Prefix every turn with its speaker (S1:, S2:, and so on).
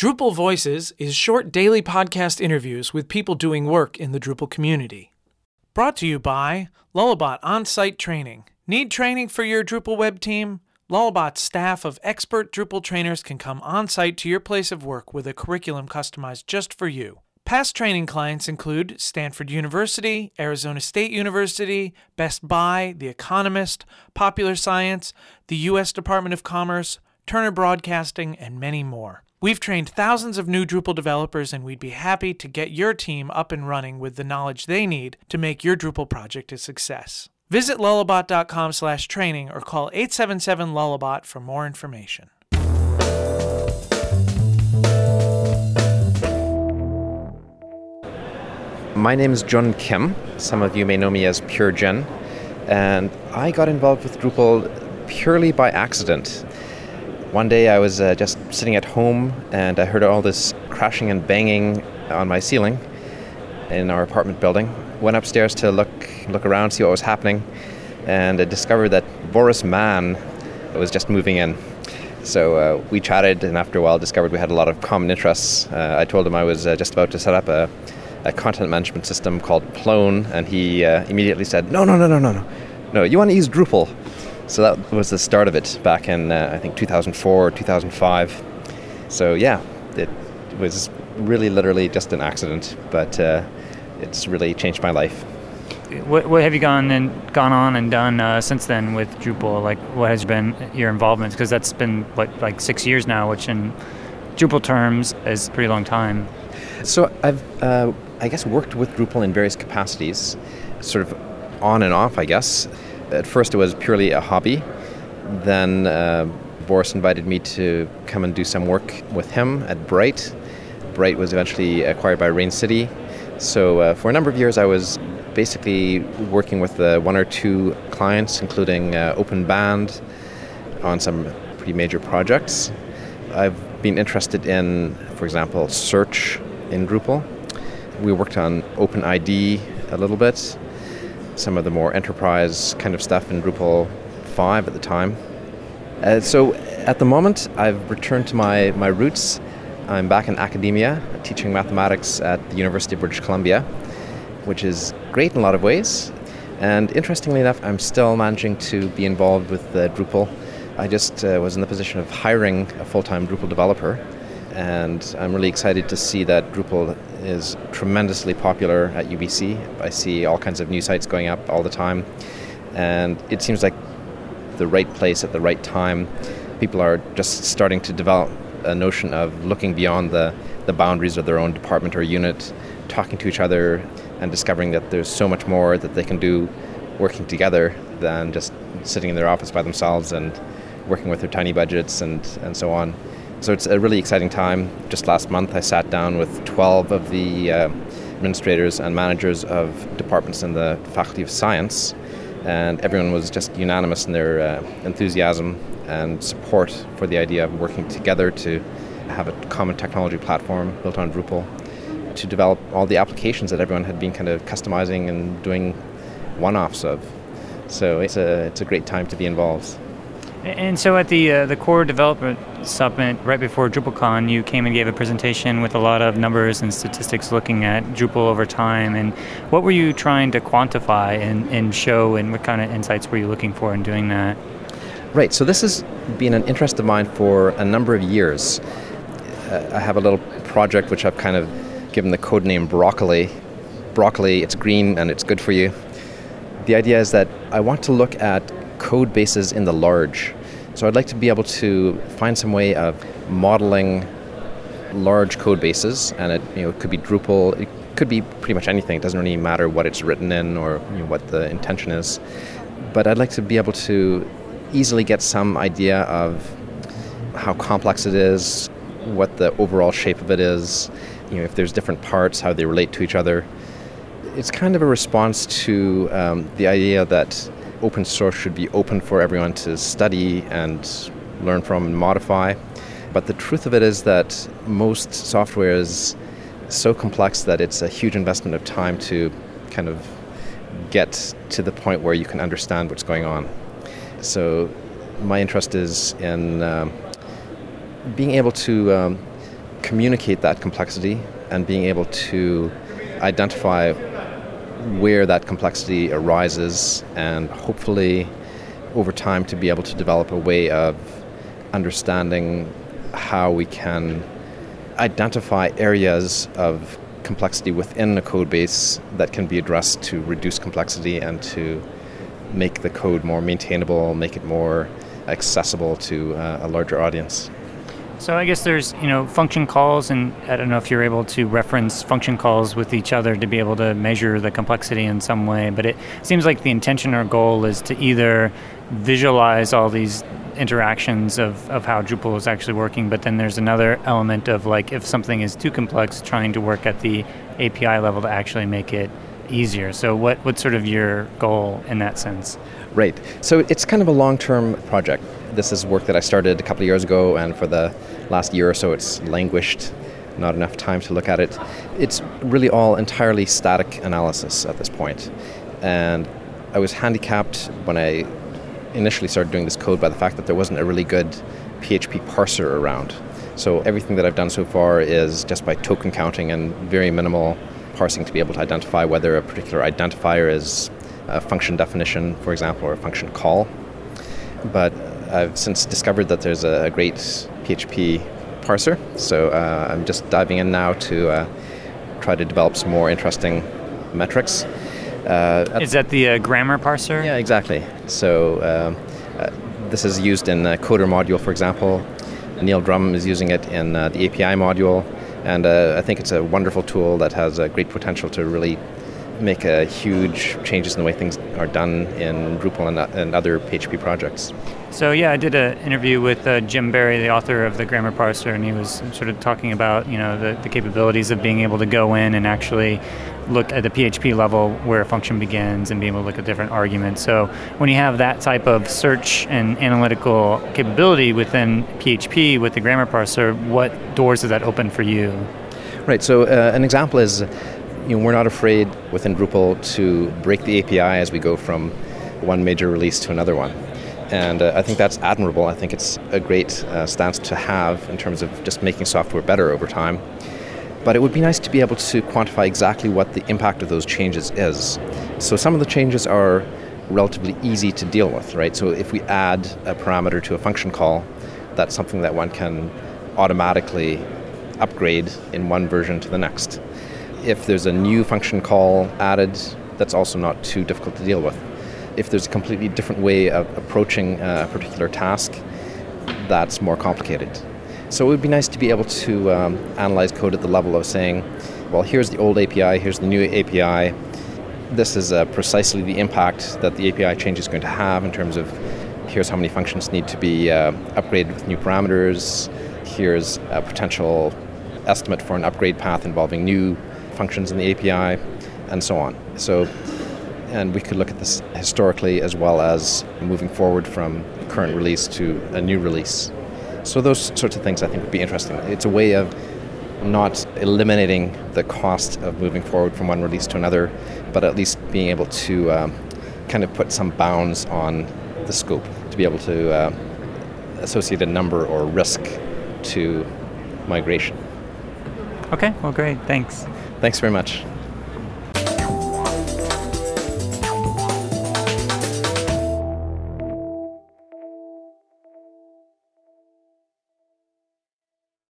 S1: Drupal Voices is short daily podcast interviews with people doing work in the Drupal community. Brought to you by Lullabot On-Site Training. Need training for your Drupal web team? Lullabot's staff of expert Drupal trainers can come on-site to your place of work with a curriculum customized just for you. Past training clients include Stanford University, Arizona State University, Best Buy, The Economist, Popular Science, the U.S. Department of Commerce, Turner Broadcasting, and many more. We've trained thousands of new Drupal developers, and we'd be happy to get your team up and running with the knowledge they need to make your Drupal project a success. Visit lullabot.com/training or call 877-LULLABOT for more information.
S2: My name is Jun Kim. Some of you may know me as Pure Jen, and I got involved with Drupal purely by accident. One day I was just sitting at home and I heard all this crashing and banging on my ceiling in our apartment building. Went upstairs to look around, see what was happening, and I discovered that Boris Mann was just moving in. So we chatted, and after a while discovered we had a lot of common interests. I told him I was just about to set up a content management system called Plone, and he immediately said, No, you want to use Drupal. So that was the start of it back in, I think, 2004 or 2005. So yeah, it was really literally just an accident, but it's really changed my life.
S3: What have you gone on and done since then with Drupal? Like, what has been your involvement? Because that's been like 6 years now, which in Drupal terms is a pretty long time.
S2: So I've, I guess, worked with Drupal in various capacities, sort of on and off, I guess. At first it was purely a hobby. Then Boris invited me to come and do some work with him at Bright. Bright was eventually acquired by Rain City. So for a number of years I was basically working with one or two clients, including Open Band, on some pretty major projects. I've been interested in, for example, search in Drupal. We worked on OpenID a little bit, some of the more enterprise kind of stuff in Drupal 5 at the time. So at the moment, I've returned to my roots. I'm back in academia, teaching mathematics at the University of British Columbia, which is great in a lot of ways. And interestingly enough, I'm still managing to be involved with Drupal. I just was in the position of hiring a full-time Drupal developer, and I'm really excited to see that Drupal is tremendously popular at UBC. I see all kinds of new sites going up all the time, and it seems like the right place at the right time. People are just starting to develop a notion of looking beyond the boundaries of their own department or unit, talking to each other and discovering that there's so much more that they can do working together than just sitting in their office by themselves and working with their tiny budgets and so on. So it's a really exciting time. Just last month I sat down with 12 of the administrators and managers of departments in the Faculty of Science, and everyone was just unanimous in their enthusiasm and support for the idea of working together to have a common technology platform built on Drupal to develop all the applications that everyone had been kind of customizing and doing one-offs of. So it's a great time to be involved.
S3: And so at the Core Development Summit, right before DrupalCon, you came and gave a presentation with a lot of numbers and statistics looking at Drupal over time. And what were you trying to quantify and show, and what kind of insights were you looking for in doing that?
S2: Right, so this has been an interest of mine for a number of years. I have a little project which I've kind of given the code name Broccoli. Broccoli, it's green and it's good for you. The idea is that I want to look at code bases in the large. So I'd like to be able to find some way of modeling large code bases, and it could be Drupal, it could be pretty much anything. It doesn't really matter what it's written in or what the intention is. But I'd like to be able to easily get some idea of how complex it is, what the overall shape of it is, if there's different parts, how they relate to each other. It's kind of a response to the idea that open source should be open for everyone to study and learn from and modify. But the truth of it is that most software is so complex that it's a huge investment of time to kind of get to the point where you can understand what's going on. So my interest is in being able to communicate that complexity and being able to identify where that complexity arises, and hopefully over time to be able to develop a way of understanding how we can identify areas of complexity within a code base that can be addressed to reduce complexity and to make the code more maintainable, make it more accessible to a larger audience.
S3: So I guess there's, function calls, and I don't know if you're able to reference function calls with each other to be able to measure the complexity in some way, but it seems like the intention or goal is to either visualize all these interactions of how Drupal is actually working, but then there's another element of, like, if something is too complex, trying to work at the API level to actually make it easier. So what's sort of your goal in that sense?
S2: Right. So it's kind of a long-term project. This is work that I started a couple of years ago, and for the last year or so it's languished, not enough time to look at it. It's really all entirely static analysis at this point. And I was handicapped when I initially started doing this code by the fact that there wasn't a really good PHP parser around. So everything that I've done so far is just by token counting and very minimal parsing to be able to identify whether a particular identifier is a function definition, for example, or a function call. But I've since discovered that there's a great PHP parser, so I'm just diving in now to try to develop some more interesting metrics.
S3: Is that the grammar parser?
S2: Yeah, exactly. So this is used in the Coder module, for example. Neil Drum is using it in the API module, and I think it's a wonderful tool that has a great potential to really make huge changes in the way things are done in Drupal and other PHP projects.
S3: So yeah, I did an interview with Jim Berry, the author of the Grammar Parser, and he was sort of talking about the capabilities of being able to go in and actually look at the PHP level where a function begins and be able to look at different arguments. So when you have that type of search and analytical capability within PHP with the Grammar Parser, what doors does that open for you?
S2: Right, so an example is we're not afraid within Drupal to break the API as we go from one major release to another one. And I think that's admirable. I think it's a great stance to have in terms of just making software better over time. But it would be nice to be able to quantify exactly what the impact of those changes is. So some of the changes are relatively easy to deal with, right? So if we add a parameter to a function call, that's something that one can automatically upgrade in one version to the next. If there's a new function call added, that's also not too difficult to deal with. If there's a completely different way of approaching a particular task, that's more complicated. So it would be nice to be able to analyze code at the level of saying, well, here's the old API, here's the new API. This is precisely the impact that the API change is going to have in terms of here's how many functions need to be upgraded with new parameters. Here's a potential estimate for an upgrade path involving new functions in the API, and so on. And we could look at this historically as well as moving forward from current release to a new release. So those sorts of things I think would be interesting. It's a way of not eliminating the cost of moving forward from one release to another, but at least being able to kind of put some bounds on the scope, to be able to associate a number or risk to migration.
S3: Okay, well, great. Thanks.
S2: Thanks very much.